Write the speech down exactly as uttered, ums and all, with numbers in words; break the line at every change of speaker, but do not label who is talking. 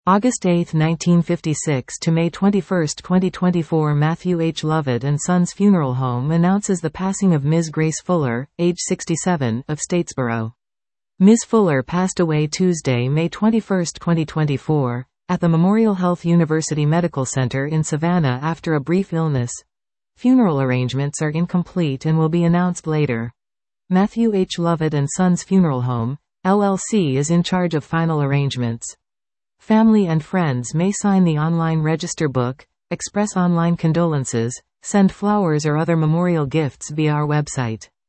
August eighth nineteen fifty-six to May twenty-first twenty twenty-four, Matthew H. Lovett and Sons Funeral Home announces the passing of Miz Grace Fuller, age sixty-seven, of Statesboro. Miz Fuller passed away Tuesday, May twenty-first twenty twenty-four, at the Memorial Health University Medical Center in Savannah after a brief illness. Funeral arrangements are incomplete and will be announced later. Matthew H. Lovett and Sons Funeral Home, L L C is in charge of final arrangements. Family and friends may sign the online register book, express online condolences, send flowers or other memorial gifts via our website.